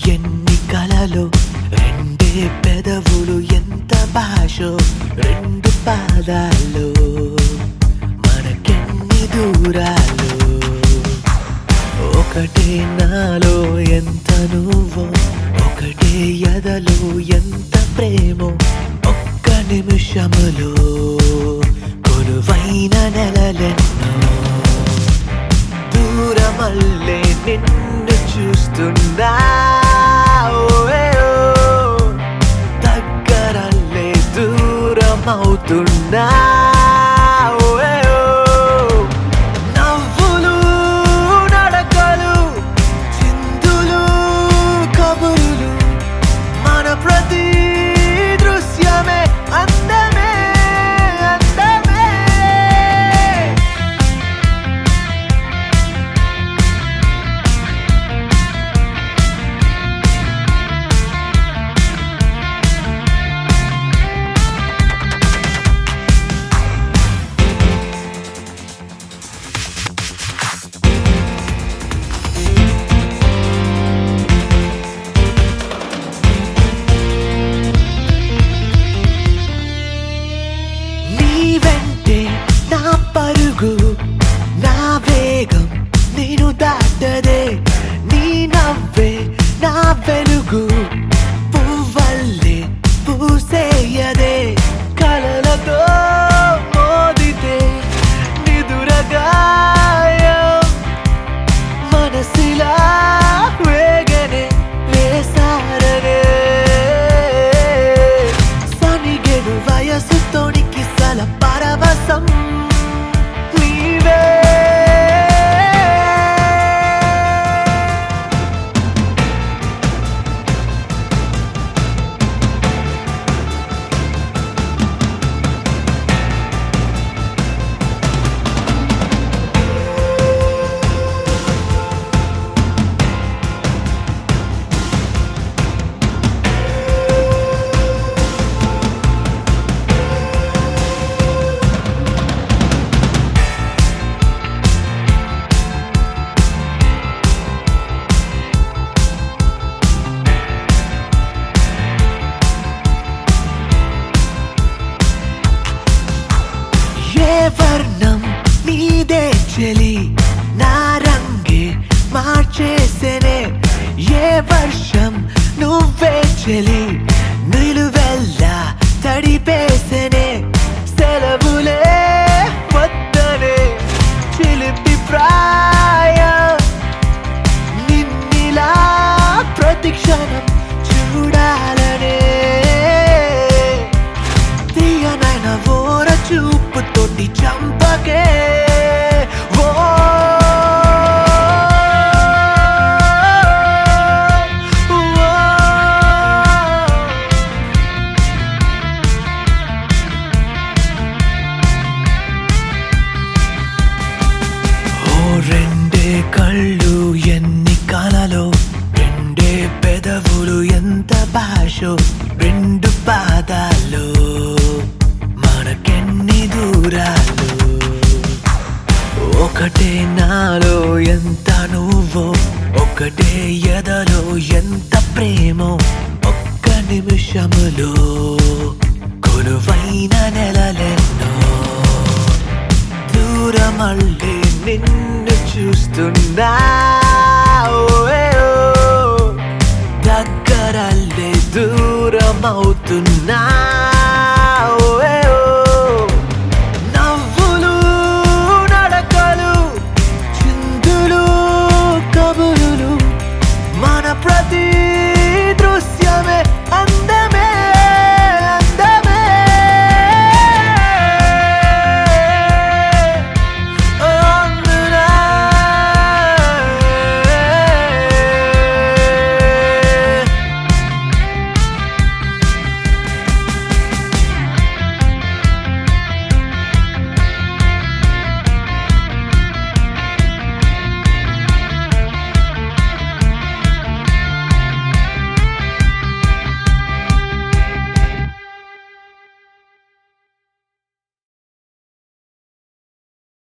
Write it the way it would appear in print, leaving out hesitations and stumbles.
ఎన్ని కలలు రెండే పెదవులు ఎంత భాషో రెండు పాదాలు మనకెన్ని దూరాలు ఒకటే నాలో ఎంత నువ్వో ఒకటే ఎదలో ఎంత ప్రేమో ఒక్క నిమిషములో కొలువైన నెలలెన్నో దూరమల్లే నిన్ను చూస్తున్నా దగ్గరల్లే దూరమవుతున్నా నవ్వులు నడకలు చిందులు కబురులు మన ప్రతి దృశ్యమే అందమే అందమే వెంటే నా పరుగు నా వేగం నేను దాటదే నీ నవ్వే నా వెలుగు పువ్వల్లే పూసేయదే కలలతో మోదితే నిదురగాయం మనసిలా వేగనే వేసారనే సనిగెడు వయసుతోనికి పరవశం నీవే వర్ణం నీదే చెలి నా రంగే మార్చేసేనే ఏ వర్షం నువ్వే చెలి నిలువెల్లా తడిపేసేనే సెలవులే వద్దనే చిలిపి ప్రాయం నిన్నిలా ప్రతిక్షణం చూడాలనే తీయనైన ఓర చూపుతోటి చంపకే రెండే కళ్ళు ఎన్ని కలలో రెండే పెదవులు ఎంత భాషో రెండు పాదాలు మనకెన్ని దూరాలు ఒకటే నాలో ఎంత నువ్వో ఒకటే ఎదలో ఎంత ప్రేమో ఒక్క నిమిషములో కొలువైన నెలలెన్నో దూరమల్లే నిన్ను చూస్తున్నా దగ్గరల్లే దూరమవుతున్నా